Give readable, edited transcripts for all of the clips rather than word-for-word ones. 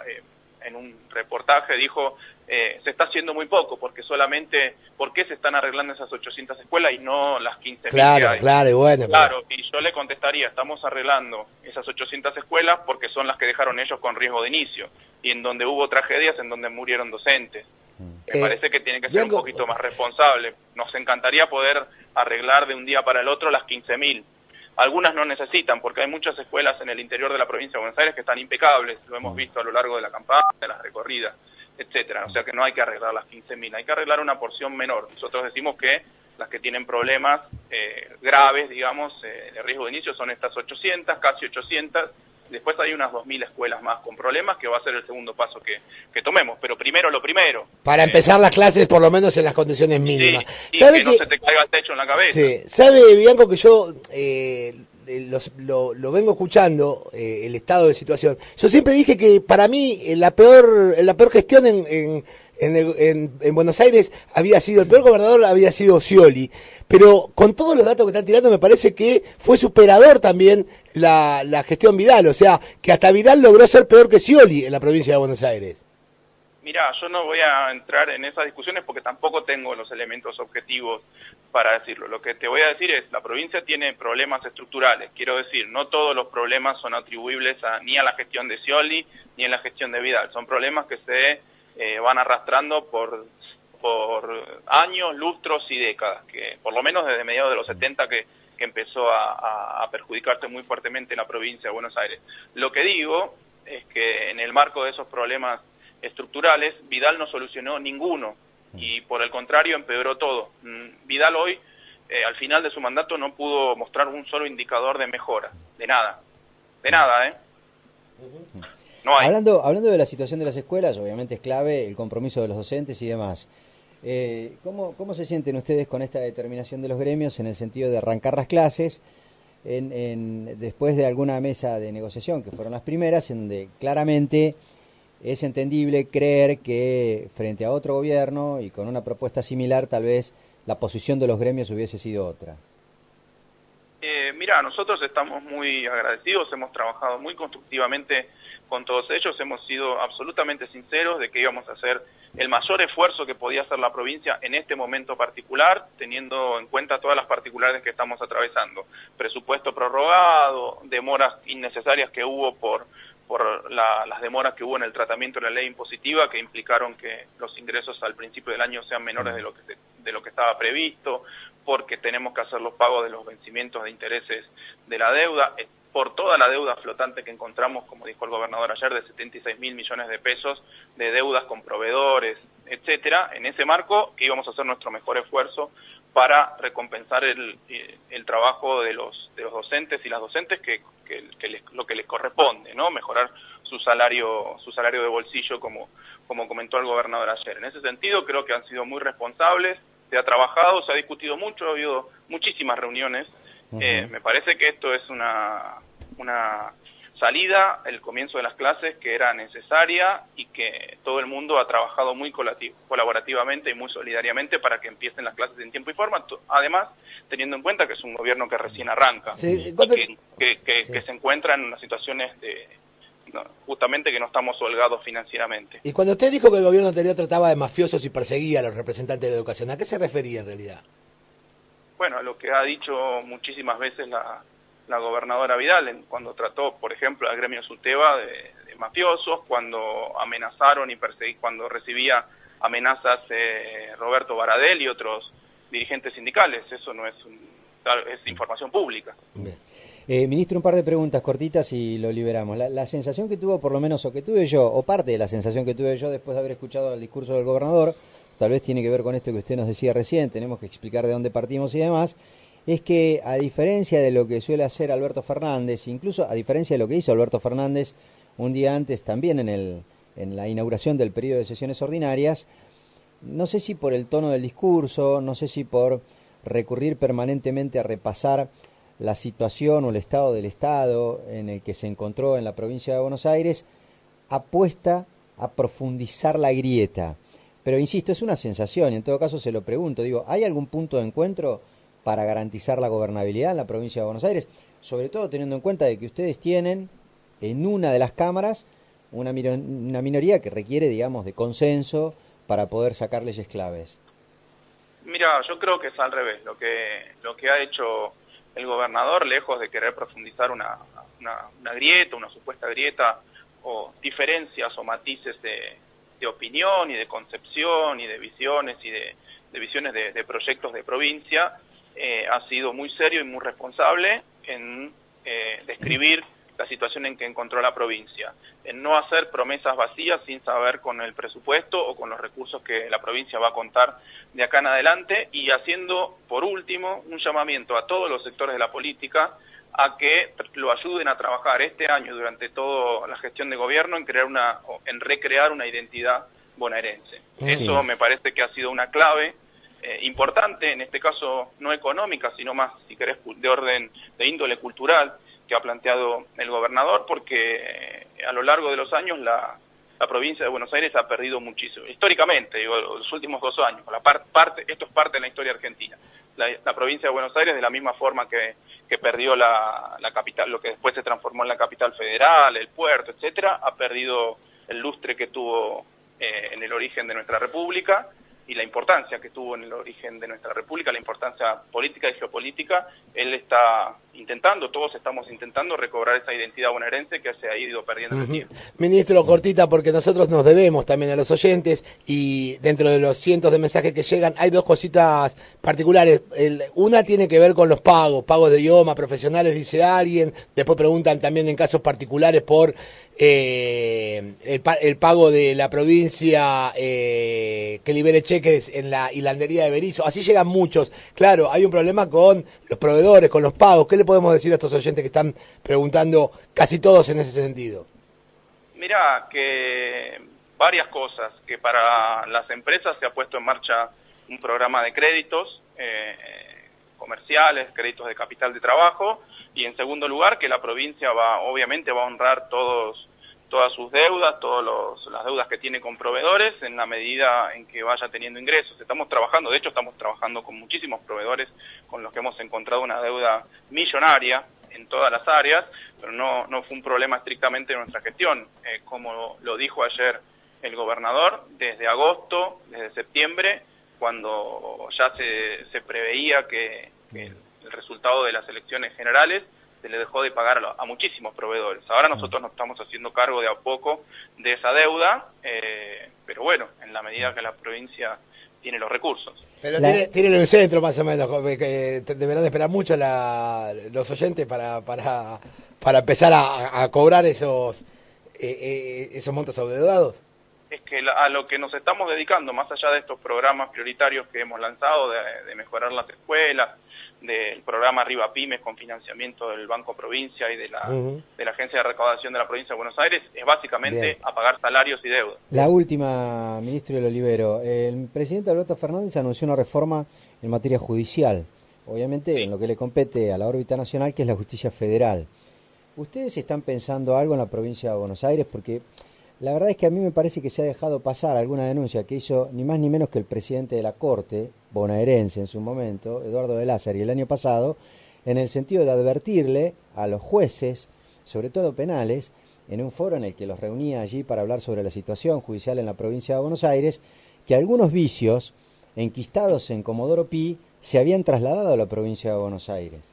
en un reportaje dijo, se está haciendo muy poco, porque solamente, ¿por qué se están arreglando esas 800 escuelas y no las 15.000 que hay? Claro, y bueno. Claro, y yo le contestaría, estamos arreglando esas 800 escuelas porque son las que dejaron ellos con riesgo de inicio, y en donde hubo tragedias, en donde murieron docentes. Me parece que tiene que ser un poquito más responsable. Nos encantaría poder arreglar de un día para el otro las 15.000. Algunas no necesitan, porque hay muchas escuelas en el interior de la provincia de Buenos Aires que están impecables, lo hemos visto a lo largo de la campaña, de las recorridas, etcétera. O sea que no hay que arreglar las 15.000, hay que arreglar una porción menor. Nosotros decimos que las que tienen problemas graves, digamos, de riesgo de inicio son estas 800, casi 800. Después hay unas 2.000 escuelas más con problemas, que va a ser el segundo paso que tomemos. Pero primero lo primero. Para empezar las clases, por lo menos en las condiciones mínimas. Sí, y que no se te caiga el techo en la cabeza. Sí. ¿Sabe, Bianco, que yo lo vengo escuchando, el estado de situación? Yo siempre dije que para mí la peor gestión en Buenos Aires había sido, el peor gobernador había sido Scioli. Pero con todos los datos que están tirando me parece que fue superador también la gestión Vidal, o sea, que hasta Vidal logró ser peor que Scioli en la provincia de Buenos Aires. Mirá, yo no voy a entrar en esas discusiones porque tampoco tengo los elementos objetivos para decirlo. Lo que te voy a decir es, la provincia tiene problemas estructurales, quiero decir, no todos los problemas son atribuibles ni a la gestión de Scioli ni a la gestión de Vidal, son problemas que se van arrastrando por años, lustros y décadas, que por lo menos desde mediados de los 70 que empezó a perjudicarse muy fuertemente en la provincia de Buenos Aires. Lo que digo es que en el marco de esos problemas estructurales, Vidal no solucionó ninguno y por el contrario empeoró todo. Vidal hoy, al final de su mandato, no pudo mostrar un solo indicador de mejora, de nada, No hay. Hablando de la situación de las escuelas, obviamente es clave el compromiso de los docentes y demás. ¿Cómo se sienten ustedes con esta determinación de los gremios en el sentido de arrancar las clases después de alguna mesa de negociación, que fueron las primeras, en donde claramente es entendible creer que frente a otro gobierno y con una propuesta similar, tal vez la posición de los gremios hubiese sido otra? Mira, nosotros estamos muy agradecidos, hemos trabajado muy constructivamente con todos ellos, hemos sido absolutamente sinceros de que íbamos a hacer el mayor esfuerzo que podía hacer la provincia en este momento particular, teniendo en cuenta todas las particularidades que estamos atravesando. Presupuesto prorrogado, demoras innecesarias que hubo por las demoras que hubo en el tratamiento de la ley impositiva, que implicaron que los ingresos al principio del año sean menores de lo que estaba previsto, porque tenemos que hacer los pagos de los vencimientos de intereses de la deuda, por toda la deuda flotante que encontramos, como dijo el gobernador ayer, de 76.000 millones de pesos de deudas con proveedores, etcétera. En ese marco íbamos a hacer nuestro mejor esfuerzo para recompensar el trabajo de los docentes y las docentes, lo que les corresponde, ¿no? Mejorar su salario de bolsillo, como comentó el gobernador ayer. En ese sentido creo que han sido muy responsables, se ha trabajado, se ha discutido mucho, ha habido muchísimas reuniones. Me parece que esto es una salida, el comienzo de las clases que era necesaria y que todo el mundo ha trabajado muy colaborativamente y muy solidariamente para que empiecen las clases en tiempo y forma, además teniendo en cuenta que es un gobierno que recién arranca, sí, que se encuentra en unas situaciones justamente que no estamos holgados financieramente. Y cuando usted dijo que el gobierno anterior trataba de mafiosos y perseguía a los representantes de la educación, ¿a qué se refería en realidad? Bueno, lo que ha dicho muchísimas veces la gobernadora Vidal, cuando trató, por ejemplo, al gremio SUTEBA de mafiosos, cuando amenazaron y cuando recibía amenazas Roberto Baradel y otros dirigentes sindicales. Eso no es información pública. Bien. Ministro, un par de preguntas cortitas y lo liberamos. La sensación que tuvo, por lo menos, o que tuve yo, o parte de la sensación que tuve yo después de haber escuchado el discurso del gobernador, tal vez tiene que ver con esto que usted nos decía recién, tenemos que explicar de dónde partimos y demás, es que a diferencia de lo que suele hacer Alberto Fernández, incluso a diferencia de lo que hizo Alberto Fernández un día antes también en la inauguración del periodo de sesiones ordinarias, no sé si por el tono del discurso, no sé si por recurrir permanentemente a repasar la situación o el estado del Estado en el que se encontró en la provincia de Buenos Aires, apuesta a profundizar la grieta. Pero insisto, es una sensación, y en todo caso se lo pregunto, digo, ¿hay algún punto de encuentro para garantizar la gobernabilidad en la provincia de Buenos Aires? Sobre todo teniendo en cuenta de que ustedes tienen en una de las cámaras una minoría que requiere, digamos, de consenso para poder sacar leyes claves. Mira, yo creo que es al revés. Lo que ha hecho el gobernador, lejos de querer profundizar una grieta, una supuesta grieta, o diferencias o matices de opinión y de concepción y de visiones y de visiones de proyectos de provincia, ha sido muy serio y muy responsable en describir la situación en que encontró la provincia, en no hacer promesas vacías sin saber con el presupuesto o con los recursos que la provincia va a contar de acá en adelante, y haciendo, por último, un llamamiento a todos los sectores de la política a que lo ayuden a trabajar este año durante toda la gestión de gobierno en recrear una identidad bonaerense. Sí. Eso me parece que ha sido una clave importante, en este caso no económica, sino más, si querés, de orden de índole cultural, que ha planteado el gobernador, porque a lo largo de los años la provincia de Buenos Aires ha perdido muchísimo, históricamente, digo, los últimos 2 años, esto es parte de la historia argentina. La provincia de Buenos Aires, de la misma forma que perdió la capital, lo que después se transformó en la capital federal, el puerto, etcétera, ha perdido el lustre que tuvo en el origen de nuestra república, y la importancia que tuvo en el origen de nuestra república, la importancia política y geopolítica. Él está intentando, todos estamos intentando recobrar esa identidad bonaerense que se ha ido perdiendo en el tiempo. Ministro, cortita, porque nosotros nos debemos también a los oyentes, y dentro de los cientos de mensajes que llegan hay 2 cositas particulares. Una tiene que ver con los pagos de idioma profesionales, dice alguien. Después preguntan también en casos particulares por el pago de la provincia que libere cheques en la hilandería de Berizo. Así llegan muchos. Claro, hay un problema con los proveedores, con los pagos. ¿Qué le podemos decir a estos oyentes que están preguntando, casi todos en ese sentido? Mirá, que varias cosas, que para las empresas se ha puesto en marcha un programa de créditos comerciales, créditos de capital de trabajo, y en segundo lugar que la provincia obviamente va a honrar todas sus deudas, las deudas que tiene con proveedores en la medida en que vaya teniendo ingresos. Estamos trabajando con muchísimos proveedores con los que hemos encontrado una deuda millonaria en todas las áreas, pero no fue un problema estrictamente de nuestra gestión. Como lo dijo ayer el gobernador, desde agosto, desde septiembre, cuando ya se preveía que el resultado de las elecciones generales, se le dejó de pagar a muchísimos proveedores. Ahora nosotros nos estamos haciendo cargo de a poco de esa deuda, pero bueno, en la medida que la provincia tiene los recursos. Pero tienen un centro más o menos, que deberán esperar mucho los oyentes para empezar a cobrar esos montos adeudados. Es que a lo que nos estamos dedicando, más allá de estos programas prioritarios que hemos lanzado, de mejorar las escuelas, del programa Arriba Pymes con financiamiento del Banco Provincia y de la Agencia de Recaudación de la Provincia de Buenos Aires, es básicamente a pagar salarios y deudas. La última, ministro del Olivero. El presidente Alberto Fernández anunció una reforma en materia judicial, obviamente sí, en lo que le compete a la órbita nacional, que es la justicia federal. ¿Ustedes están pensando algo en la provincia de Buenos Aires? Porque la verdad es que a mí me parece que se ha dejado pasar alguna denuncia que hizo ni más ni menos que el presidente de la Corte bonaerense en su momento, Eduardo de Lázari, el año pasado, en el sentido de advertirle a los jueces, sobre todo penales, en un foro en el que los reunía allí para hablar sobre la situación judicial en la provincia de Buenos Aires, que algunos vicios enquistados en Comodoro Pi se habían trasladado a la provincia de Buenos Aires.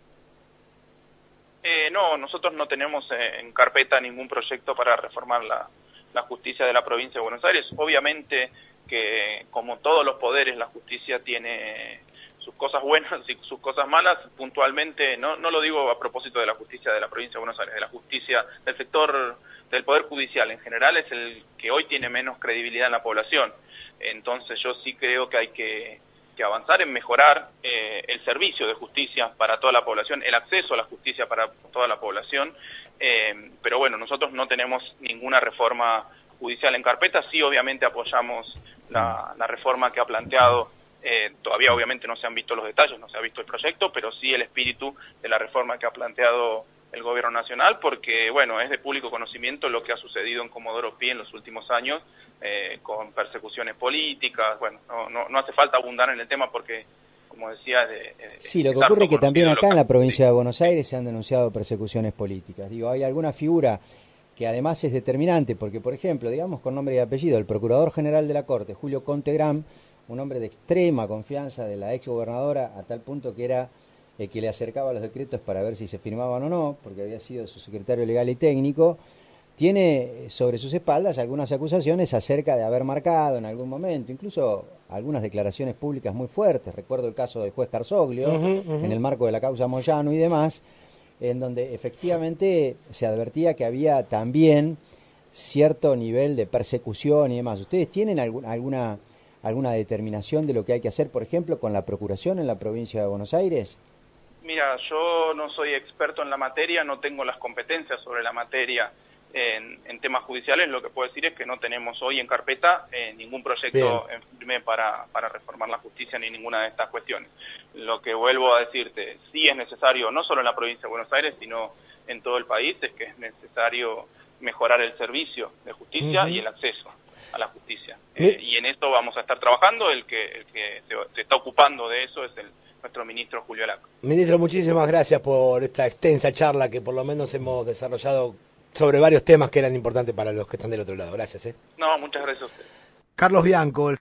No, nosotros no tenemos en carpeta ningún proyecto para reformar la justicia de la provincia de Buenos Aires. Obviamente que, como todos los poderes, la justicia tiene sus cosas buenas y sus cosas malas. Puntualmente, no lo digo a propósito de la justicia de la provincia de Buenos Aires, de la justicia del sector del Poder Judicial en general, es el que hoy tiene menos credibilidad en la población. Entonces yo sí creo que hay que avanzar en mejorar el servicio de justicia para toda la población, el acceso a la justicia para toda la población, pero bueno, nosotros no tenemos ninguna reforma judicial en carpeta. Sí, obviamente apoyamos la reforma que ha planteado, todavía obviamente no se han visto los detalles, no se ha visto el proyecto, pero sí el espíritu de la reforma que ha planteado el gobierno nacional, porque bueno, es de público conocimiento lo que ha sucedido en Comodoro Pi en los últimos años, con persecuciones políticas. Bueno, no hace falta abundar en el tema porque, como decía... sí, lo que ocurre es que también acá en la provincia de Buenos Aires se han denunciado persecuciones políticas. Digo, ¿hay alguna figura que además es determinante, porque por ejemplo, digamos con nombre y apellido, el Procurador General de la Corte, Julio Contegram, un hombre de extrema confianza de la ex gobernadora, a tal punto que era el que le acercaba los decretos para ver si se firmaban o no, porque había sido su secretario legal y técnico, tiene sobre sus espaldas algunas acusaciones acerca de haber marcado en algún momento, incluso algunas declaraciones públicas muy fuertes. Recuerdo el caso del juez Carzoglio, en el marco de la causa Moyano y demás, en donde efectivamente se advertía que había también cierto nivel de persecución y demás. ¿Ustedes tienen alguna determinación de lo que hay que hacer, por ejemplo, con la procuración en la provincia de Buenos Aires? Mira, yo no soy experto en la materia, no tengo las competencias sobre la materia en temas judiciales. Lo que puedo decir es que no tenemos hoy en carpeta ningún proyecto en firme para reformar la justicia ni ninguna de estas cuestiones. Lo que vuelvo a decirte, sí es necesario, no solo en la provincia de Buenos Aires, sino en todo el país, es que es necesario mejorar el servicio de justicia y el acceso a la justicia. Y en esto vamos a estar trabajando. El que se está ocupando de eso es nuestro ministro Julio Laco. Ministro, muchísimas gracias por esta extensa charla que por lo menos hemos desarrollado sobre varios temas que eran importantes para los que están del otro lado. Gracias. No, muchas gracias a usted. Carlos Bianco.